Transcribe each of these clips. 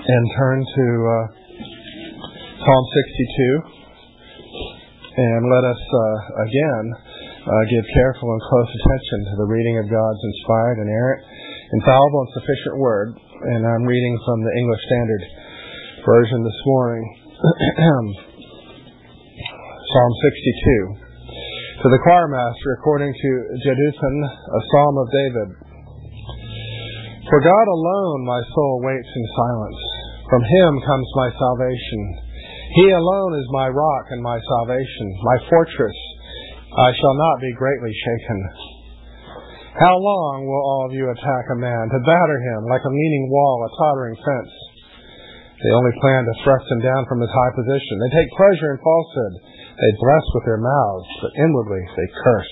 and turn to Psalm 62, and let us again give careful and close attention to the reading of God's inspired, inerrant, infallible, and sufficient Word. And I'm reading from the English Standard Version this morning. Psalm 62. To the choir master, according to Jeduthun, a psalm of David. For God alone my soul waits in silence. From Him comes my salvation. He alone is my rock and my salvation, my fortress. I shall not be greatly shaken. How long will all of you attack a man, to batter him like a leaning wall, a tottering fence? They only plan to thrust him down from his high position. They take pleasure in falsehood. They bless with their mouths, but inwardly they curse.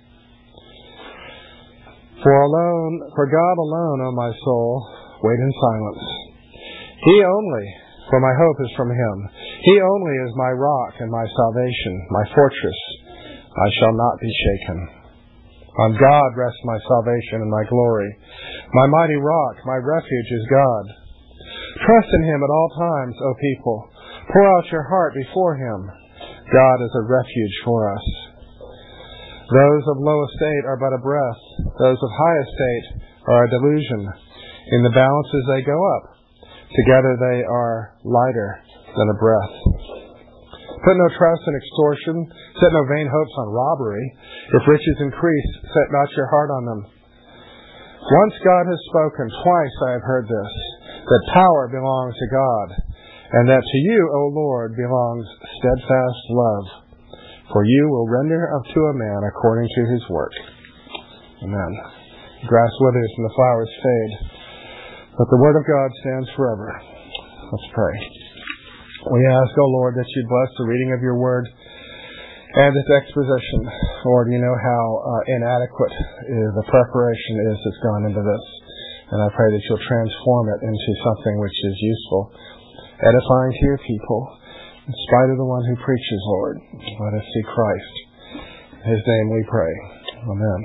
For God alone, O my soul, wait in silence. He only, for my hope is from Him. He only is my rock and my salvation, my fortress. I shall not be shaken. On God rests my salvation and my glory. My mighty rock, my refuge is God. Trust in Him at all times, O people. Pour out your heart before Him. God is a refuge for us. Those of low estate are but a breath. Those of high estate are a delusion. In the balances they go up. Together they are lighter than a breath. Put no trust in extortion. Set no vain hopes on robbery. If riches increase, set not your heart on them. Once God has spoken, twice I have heard this, that power belongs to God, and that to you, O Lord, belongs steadfast love. For you will render unto a man according to his work. Amen. The grass withers and the flowers fade, but the word of God stands forever. Let's pray. We ask, O Lord, that you bless the reading of your word and its exposition. Lord, you know how inadequate the preparation is that's gone into this. And I pray that you'll transform it into something which is useful, edifying to your people, in spite of the one who preaches, Lord. Let us see Christ. In His name we pray. Amen.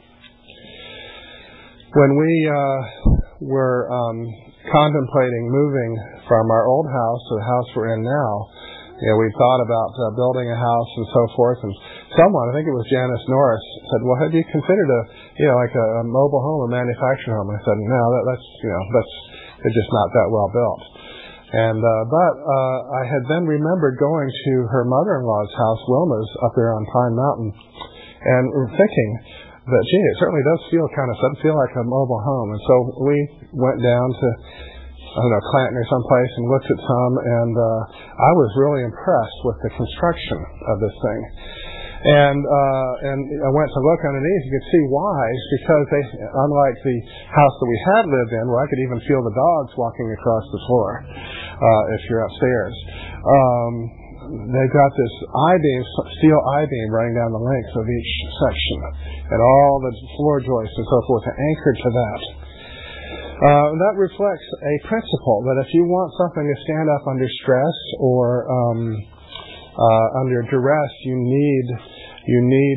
When we were contemplating moving from our old house to the house we're in now, we thought about building a house and so forth. And someone, I think it was Janice Norris, said, "Well, have you considered a mobile home, a manufactured home?" I said, "No, that's they're just not that well built." And but I had then remembered going to her mother-in-law's house, Wilma's, up there on Pine Mountain, and thinking that, gee, it certainly doesn't feel like a mobile home. And so we went down to, Clanton or someplace and looked at some, and I was really impressed with the construction of this thing. And I went to look underneath. You could see why. It's because they, unlike the house that we had lived in, where I could even feel the dogs walking across the floor if you're upstairs, they've got this steel I-beam running down the length of each section, and all the floor joists and so forth are anchored to that. That reflects a principle that if you want something to stand up under stress or under duress, you need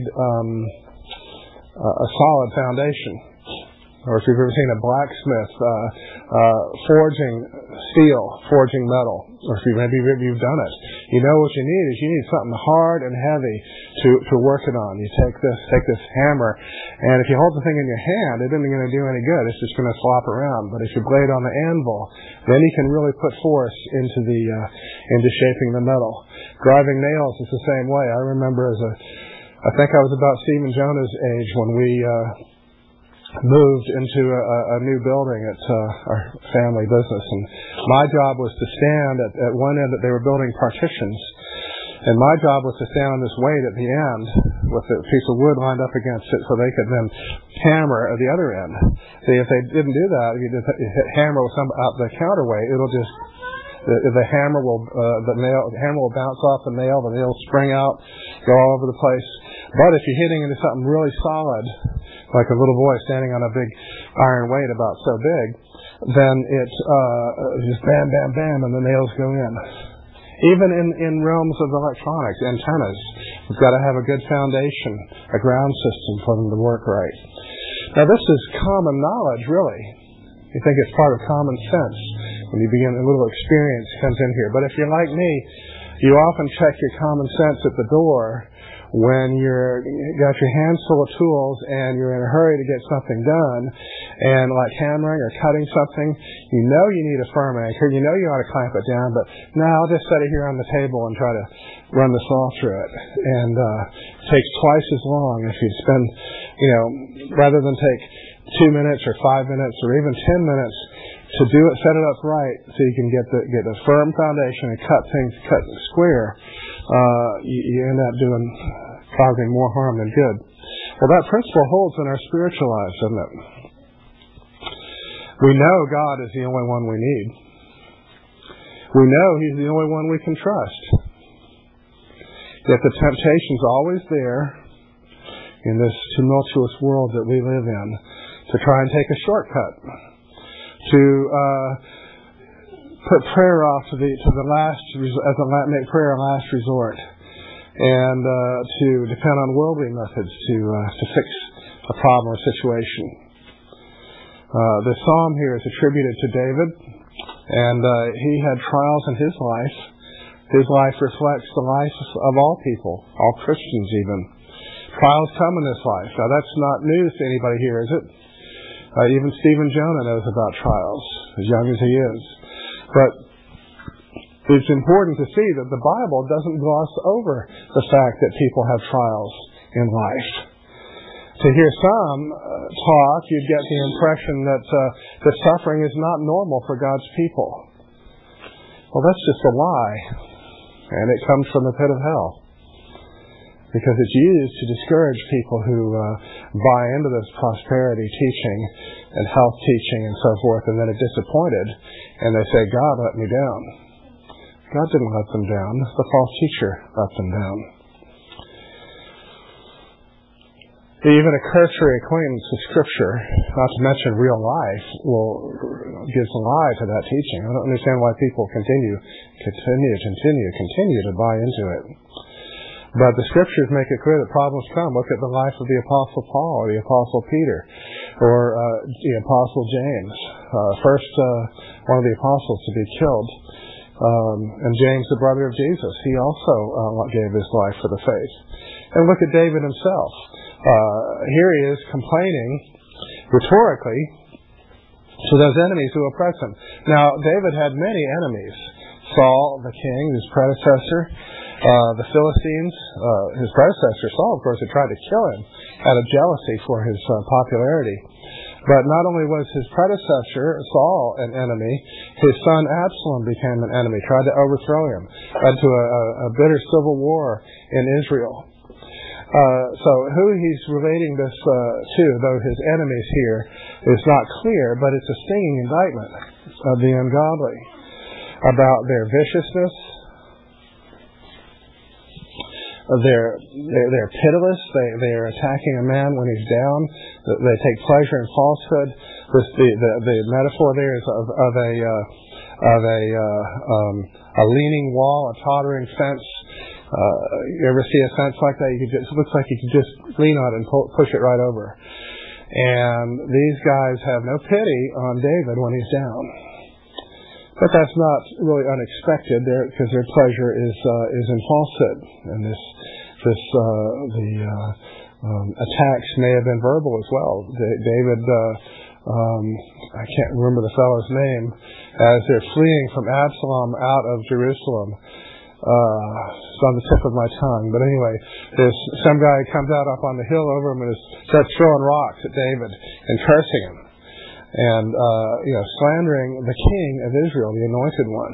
a solid foundation. Or if you've ever seen a blacksmith forging steel, forging metal, or if maybe you've done it, you know what you need something hard and heavy to work it on. You take this hammer, and if you hold the thing in your hand, it isn't going to do any good. It's just going to flop around. But if you blade on the anvil, then you can really put force into shaping the metal. Driving nails is the same way. I remember I think I was about Stephen Jonah's age when we moved into a new building at our family business, and my job was to stand at one end that they were building partitions, and my job was to stand on this weight at the end with a piece of wood lined up against it so they could then hammer at the other end. See, if they didn't do that, if you just hammer with the counterweight, it'll just the hammer will bounce off the nail will spring out, go all over the place. But if you're hitting into something really solid, like a little boy standing on a big iron weight about so big, then it's just bam, bam, bam, and the nails go in. Even in realms of electronics, antennas, we've got to have a good foundation, a ground system for them to work right. Now, this is common knowledge, really. You think it's part of common sense. when you begin, a little experience comes in here. But if you're like me, you often check your common sense at the door when you're got your hands full of tools and you're in a hurry to get something done, and like hammering or cutting something, you know you need a firm anchor, you know you ought to clamp it down, but no, I'll just set it here on the table and try to run the saw through it. And it takes twice as long if you spend, rather than take 2 minutes or 5 minutes or even 10 minutes to do it, set it up right so you can get a firm foundation and cut square. You end up causing more harm than good. Well, that principle holds in our spiritual lives, doesn't it? We know God is the only one we need. We know He's the only one we can trust. Yet the temptation's always there in this tumultuous world that we live in to try and take a shortcut, to put prayer off to the last, make prayer a last resort, and to depend on worldly methods to fix a problem or situation. The psalm here is attributed to David, and he had trials in his life. His life reflects the life of all people, all Christians even. Trials come in this life. Now that's not news to anybody here, is it? Even Stephen Jonah knows about trials, as young as he is. But it's important to see that the Bible doesn't gloss over the fact that people have trials in life. To hear some talk, you'd get the impression that suffering is not normal for God's people. Well, that's just a lie, and it comes from the pit of hell, because it's used to discourage people who buy into this prosperity teaching and health teaching and so forth, and then are disappointed, and they say, God let me down. God didn't let them down. The false teacher let them down. Even a cursory acquaintance with Scripture, not to mention real life, gives a lie to that teaching. I don't understand why people continue to buy into it. But the Scriptures make it clear that problems come. Look at the life of the Apostle Paul or the Apostle Peter or the Apostle James. First, one of the apostles to be killed. And James, the brother of Jesus, he also gave his life for the faith. And look at David himself. Here he is complaining rhetorically to those enemies who oppress him. Now, David had many enemies. Saul, the king, his predecessor, the Philistines, his predecessor, Saul, of course, had tried to kill him out of jealousy for his popularity. But not only was his predecessor, Saul, an enemy, his son Absalom became an enemy, tried to overthrow him, led to a bitter civil war in Israel. So who he's relating this to, though his enemies here, is not clear, but it's a stinging indictment of the ungodly about their viciousness. They're pitiless. They're attacking a man when he's down. They take pleasure in falsehood. The metaphor there is of a leaning wall, a tottering fence. You ever see a fence like that? It looks like you could just lean on it and push it right over. And these guys have no pity on David when he's down. But that's not really unexpected, because their pleasure is in falsehood, and the attacks may have been verbal as well. David, I can't remember the fellow's name, as they're fleeing from Absalom out of Jerusalem. It's on the tip of my tongue, but anyway, there's some guy comes out up on the hill over him and starts throwing rocks at David and cursing him. And, slandering the king of Israel, the anointed one.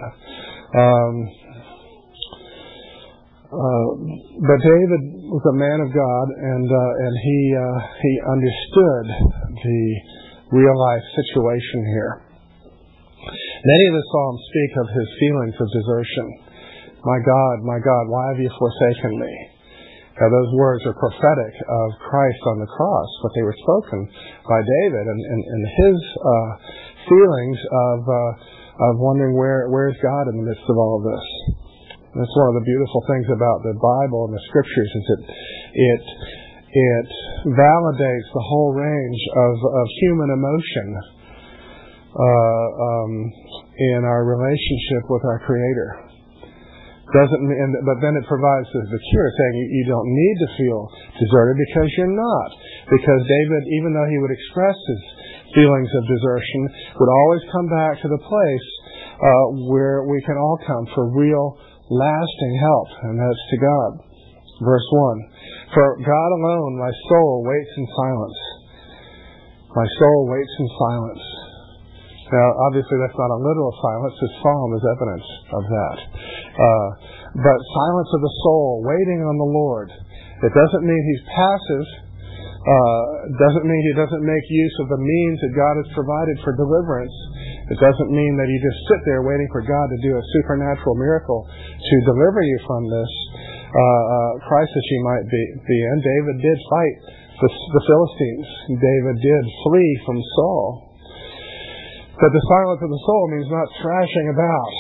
But David was a man of God, and he understood the real life situation here. Many of the Psalms speak of his feelings of desertion. My God, why have you forsaken me? Now, those words are prophetic of Christ on the cross, but they were spoken by David, and his feelings of wondering where's God in the midst of all of this. That's one of the beautiful things about the Bible and the Scriptures, is that it validates the whole range of human emotion in our relationship with our Creator. But then it provides the cure, saying you don't need to feel deserted because you're not. Because David, even though he would express his feelings of desertion, would always come back to the place where we can all come for real, lasting help, and that's to God. Verse 1, for God alone my soul waits in silence. My soul waits in silence. Now, obviously, that's not a literal silence. This psalm is evidence of that. But silence of the soul, waiting on the Lord. It doesn't mean he's passive. Doesn't mean he doesn't make use of the means that God has provided for deliverance. It doesn't mean that you just sit there waiting for God to do a supernatural miracle to deliver you from this crisis you might be in. David did fight the Philistines. David did flee from Saul. But the silence of the soul means not thrashing about.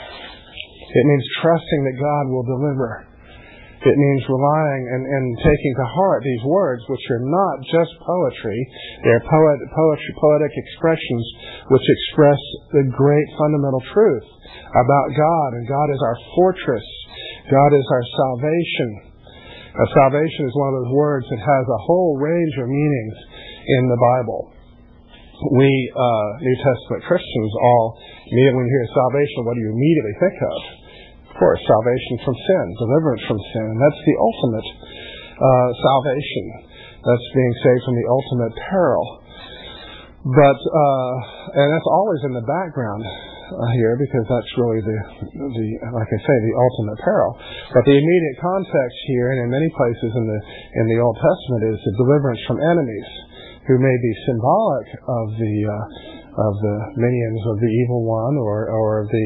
It means trusting that God will deliver. It means relying and taking to heart these words, which are not just poetry. They're poetic expressions which express the great fundamental truth about God. And God is our fortress. God is our salvation. Salvation is one of those words that has a whole range of meanings in the Bible. We, New Testament Christians, all immediately, when you hear salvation, what do you immediately think of? Of course, salvation from sin, deliverance from sin, and that's the ultimate salvation. That's being saved from the ultimate peril. But, and that's always in the background here, because that's really the like I say, the ultimate peril. But the immediate context here, and in many places in the Old Testament, is the deliverance from enemies, who may be symbolic of the minions of the evil one, or of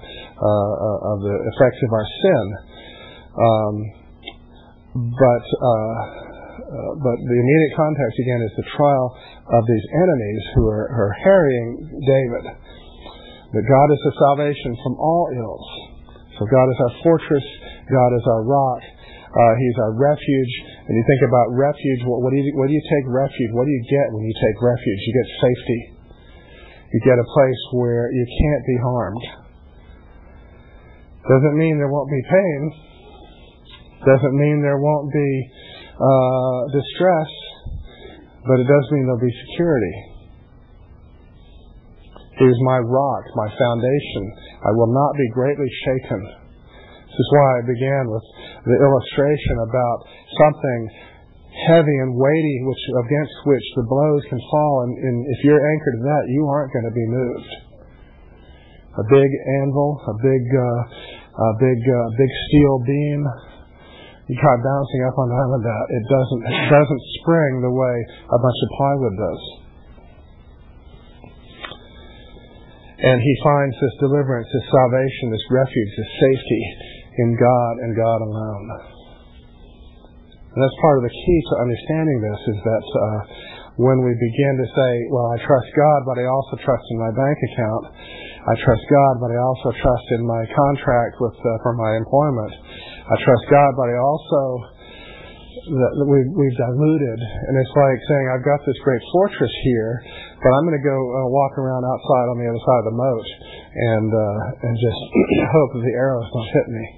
the effects of our sin. But the immediate context again is the trial of these enemies who are harrying David. That God is the salvation from all ills. So God is our fortress. God is our rock. He's our refuge. And you think about refuge, what do you take refuge? What do you get when you take refuge? You get safety. You get a place where you can't be harmed. Doesn't mean there won't be pain. Doesn't mean there won't be distress. But it does mean there'll be security. He is my rock, my foundation. I will not be greatly shaken. This is why I began with the illustration about something heavy and weighty against which the blows can fall, and if you're anchored to that, you aren't going to be moved. A big anvil, a big steel beam, you try bouncing up on that, it doesn't spring the way a bunch of plywood does. And he finds this deliverance, this salvation, this refuge, this safety in God and God alone. And that's part of the key to understanding this, is that when we begin to say, well, I trust God, but I also trust in my bank account. I trust God, but I also trust in my contract for my employment. I trust God, but I also, we've diluted. And it's like saying, I've got this great fortress here, but I'm going to go walk around outside on the other side of the moat and just hope that the arrows don't hit me.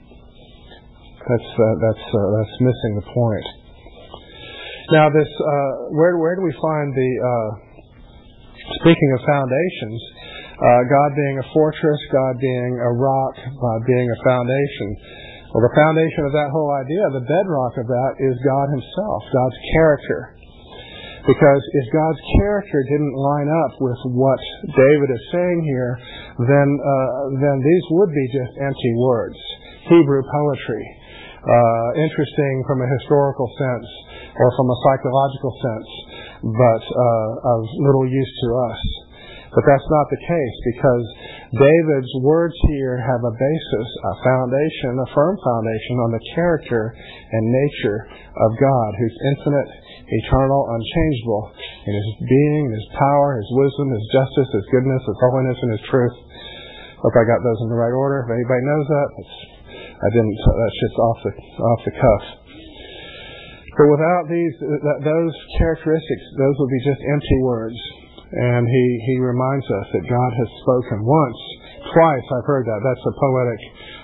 That's missing the point. Now, this where do we find the speaking of foundations? God being a fortress, God being a rock, God being a foundation. Well, the foundation of that whole idea, the bedrock of that, is God Himself, God's character. Because if God's character didn't line up with what David is saying here, then these would be just empty words, Hebrew poetry. Interesting from a historical sense or from a psychological sense, but of little use to us. But that's not the case, because David's words here have a basis, a foundation, a firm foundation on the character and nature of God, who's infinite, eternal, unchangeable in His being, His power, His wisdom, His justice, His goodness, His holiness, and His truth. Hope I got those in the right order. If anybody knows that, I didn't. That's just off the cuff. But without those characteristics, those would be just empty words. And he reminds us that God has spoken once Twice I've heard that. That's a poetic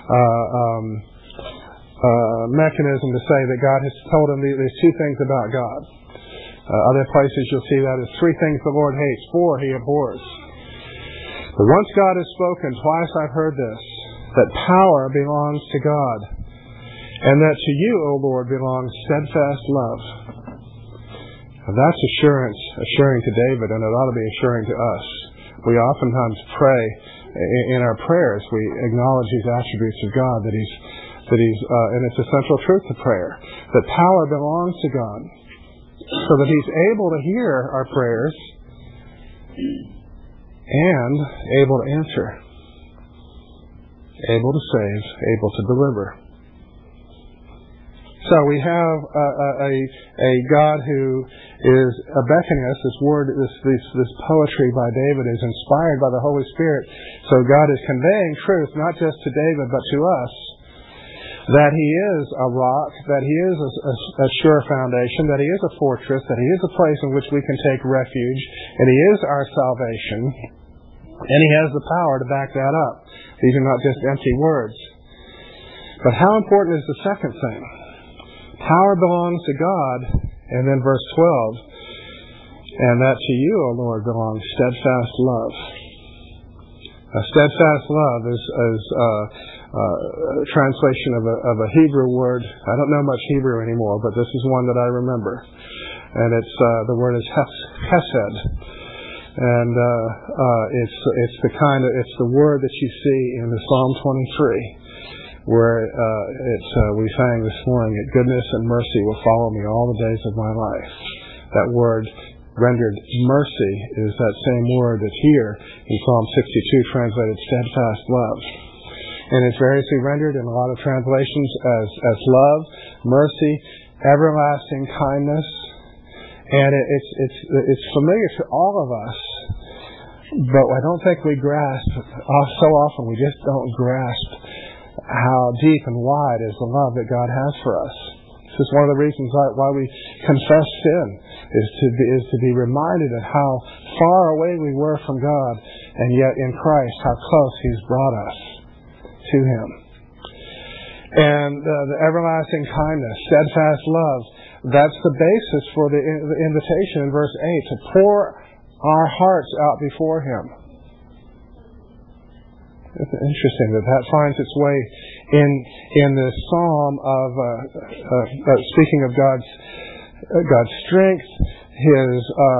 mechanism to say that God has told him these two things about God. Other places you'll see that as three things the Lord hates, four he abhors. But once God has spoken, twice I've heard this, that power belongs to God, and that to you, O Lord, belongs steadfast love. Now that's assuring to David, and it ought to be assuring to us. We oftentimes pray, in our prayers, we acknowledge these attributes of God, that He's, and it's a central truth to prayer, that power belongs to God, so that He's able to hear our prayers and able to answer, able to save, able to deliver. So we have a God who is beckoning us. This word, this poetry by David is inspired by the Holy Spirit. So God is conveying truth not just to David but to us, that He is a rock, that He is a sure foundation, that He is a fortress, that He is a place in which we can take refuge, and He is our salvation, and He has the power to back that up. These are not just empty words. But how important is the second thing? Power belongs to God, and then verse 12, and that to you, O Lord, belongs steadfast love. A steadfast love is a translation of a Hebrew word. I don't know much Hebrew anymore, but this is one that I remember. And it's the word is hesed. And it's the word that you see in the Psalm 23. Where we sang this morning, that goodness and mercy will follow me all the days of my life. That word rendered mercy is that same word that's here in Psalm 62 translated steadfast love. And it's variously rendered in a lot of translations as love, mercy, everlasting kindness. And it's familiar to all of us, but I don't think we grasp, so often we just don't grasp how deep and wide is the love that God has for us. This is one of the reasons why we confess sin, is to be reminded of how far away we were from God, and yet in Christ, how close He's brought us to Him. And the everlasting kindness, steadfast love, that's the basis for the invitation in verse 8, to pour our hearts out before Him. It's interesting that finds its way in this psalm of speaking of God's strength, His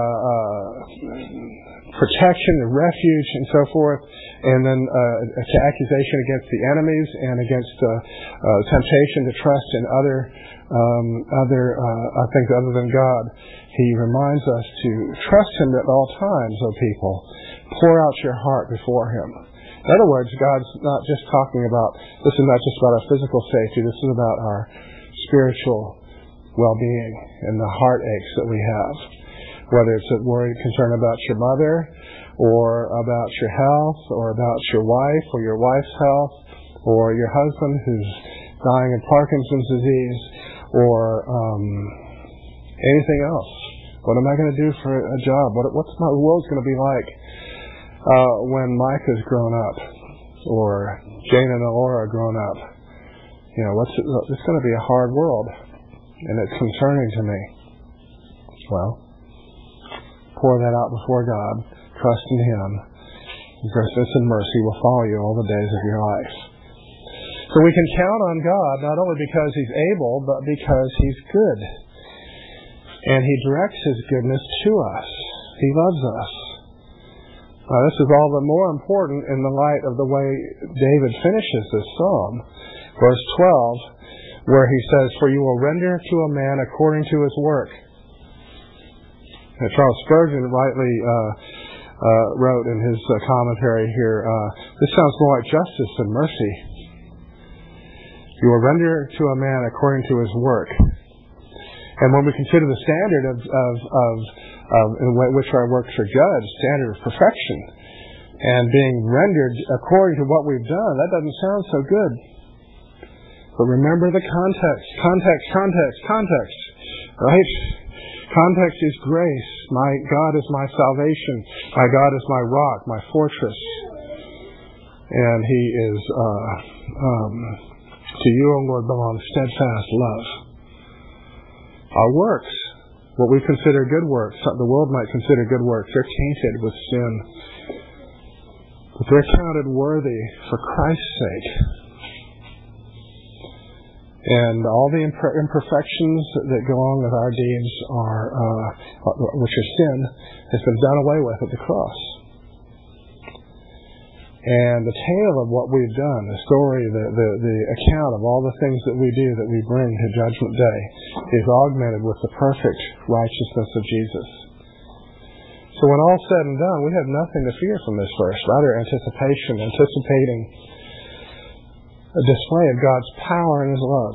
protection, and refuge, and so forth, and then to accusation against the enemies and against temptation to trust in other things other than God. He reminds us to trust Him at all times, O people. Pour out your heart before Him. In other words, God's not just talking about, this is not just about our physical safety, this is about our spiritual well-being and the heartaches that we have. Whether it's a worried concern about your mother, or about your health, or about your wife, or your wife's health, or your husband who's dying of Parkinson's disease, or anything else. What am I going to do for a job? What's my world going to be like when Micah's grown up, or Jane and Laura grown up? You know, it's going to be a hard world, and it's concerning to me. Well, pour that out before God, trust in Him. Goodness and mercy will follow you all the days of your life. So we can count on God not only because He's able, but because He's good. And He directs His goodness to us. He loves us. Now, this is all the more important in the light of the way David finishes this psalm. Verse 12, where he says, "For you will render to a man according to his work." And Charles Spurgeon rightly wrote in his commentary here, this sounds more like justice than mercy. You will render to a man according to his work. And when we consider the standard of in which our works are judged, standard of perfection, and being rendered according to what we've done, that doesn't sound so good. But remember the context, right? Context is grace. My God is my salvation. My God is my rock, my fortress. And He is, to you, O Lord, belongs steadfast love. Our works, what we consider good works, the world might consider good works, they're tainted with sin. But they're counted worthy for Christ's sake. And all the imperfections that go on with our deeds which are sin, has been done away with at the cross. And the tale of what we've done, the story, the account of all the things that we do that we bring to Judgment Day is augmented with the perfect righteousness of Jesus. So when all's said and done, we have nothing to fear from this verse, rather anticipating a display of God's power and His love.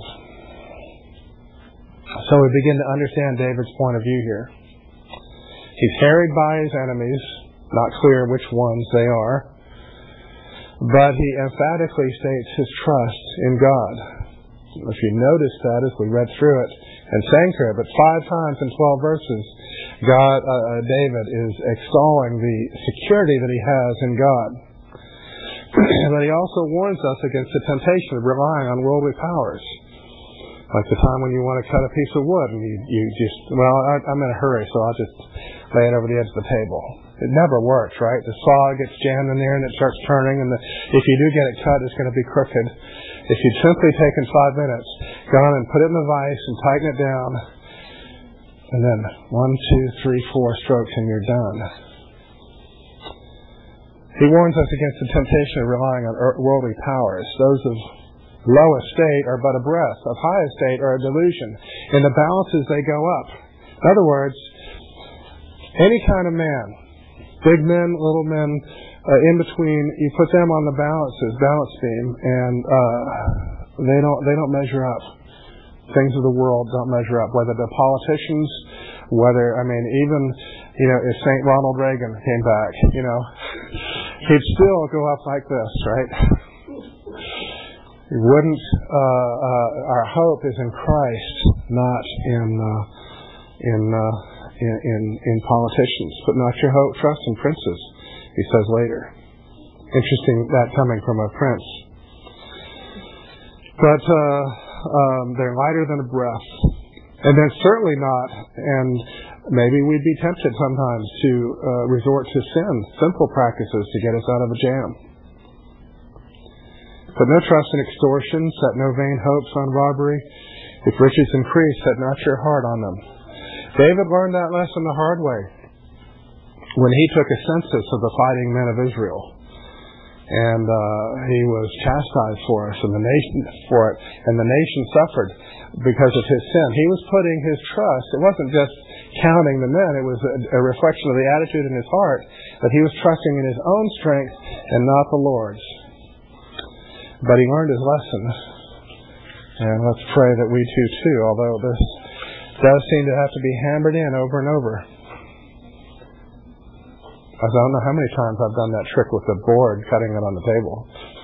So we begin to understand David's point of view here. He's harried by his enemies, not clear which ones they are, but he emphatically states his trust in God. If you notice that as we read through it and sang through it, but 5 times in 12 verses, David is extolling the security that he has in God. But he also warns us against the temptation of relying on worldly powers. Like the time when you want to cut a piece of wood and you just, I'm in a hurry, so I'll just lay it over the edge of the table. It never works, right? The saw gets jammed in there and it starts turning, and if you do get it cut, it's going to be crooked. If you'd simply taken 5 minutes, gone and put it in the vise and tighten it down, and then 1, 2, 3, 4 strokes and you're done. He warns us against the temptation of relying on worldly powers. Those of low estate are but a breath, of high estate are a delusion. In the balances they go up. In other words, any kind of man, big men, little men, in between, you put them on the balance beam, and they don't measure up. Things of the world don't measure up. Whether the politicians, even if St. Ronald Reagan came back, he'd still go up like this, right? He wouldn't. Our hope is in Christ, not in politicians. But not your hope, trust in princes, he says later. Interesting that coming from a prince. But they're lighter than a breath. And then certainly not, and maybe we'd be tempted sometimes to resort to sinful practices to get us out of a jam. But no trust in extortion, set no vain hopes on robbery. If riches increase, set not your heart on them. David learned that lesson the hard way when he took a census of the fighting men of Israel. And he was chastised for us, and the nation suffered because of his sin. He was putting his trust, it wasn't just counting the men, it was a reflection of the attitude in his heart that he was trusting in his own strength and not the Lord's. But he learned his lesson, and let's pray that we too, although this does seem to have to be hammered in over and over. I don't know how many times I've done that trick with the board, cutting it on the table.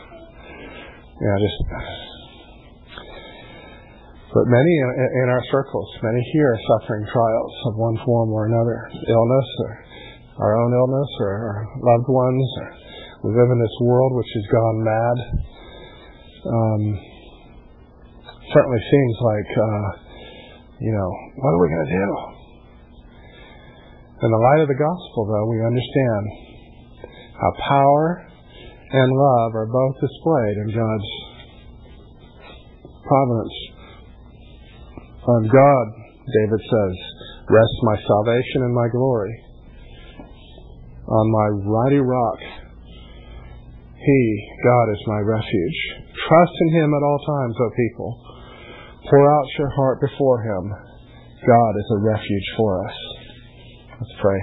But many in our circles, many here are suffering trials of one form or another. Illness, or our own illness, or our loved ones. We live in this world which has gone mad. Certainly seems like, what are we going to do? In the light of the gospel, though, we understand how power and love are both displayed in God's providence. On God, David says, rests my salvation and my glory. On my mighty rock, He, God, is my refuge. Trust in Him at all times, O people. Pour out your heart before Him. God is a refuge for us. Let's pray.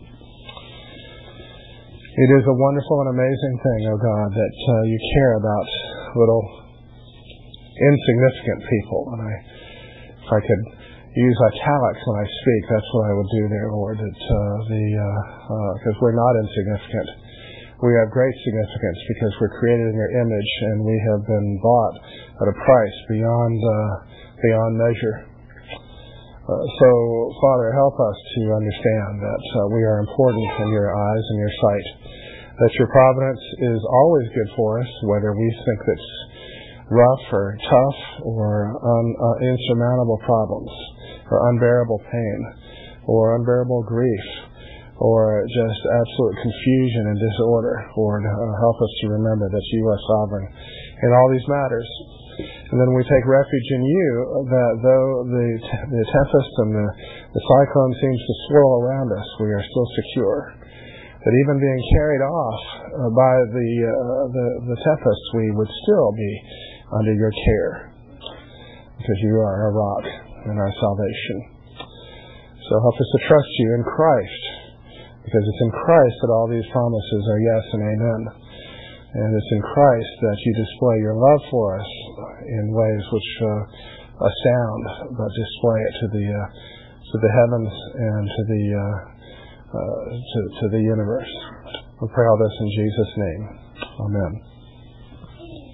It is a wonderful and amazing thing, O God, that you care about little insignificant people. And if I could use italics when I speak, that's what I would do there, Lord. Because we're not insignificant. We have great significance because we're created in your image and we have been bought at a price beyond measure. So, Father, help us to understand that we are important in your eyes and your sight. that your providence is always good for us, whether we think it's rough or tough or insurmountable problems or unbearable pain or unbearable grief or just absolute confusion and disorder. Lord, help us to remember that you are sovereign in all these matters. And then we take refuge in you, that though the tempest and the cyclone seems to swirl around us, we are still secure. That even being carried off by the tempest, we would still be under your care, because you are our rock and our salvation. So help us to trust you in Christ, because it's in Christ that all these promises are yes and amen. And it's in Christ that you display your love for us in ways which astound, but display it to the heavens and to the universe. We pray all this in Jesus' name. Amen.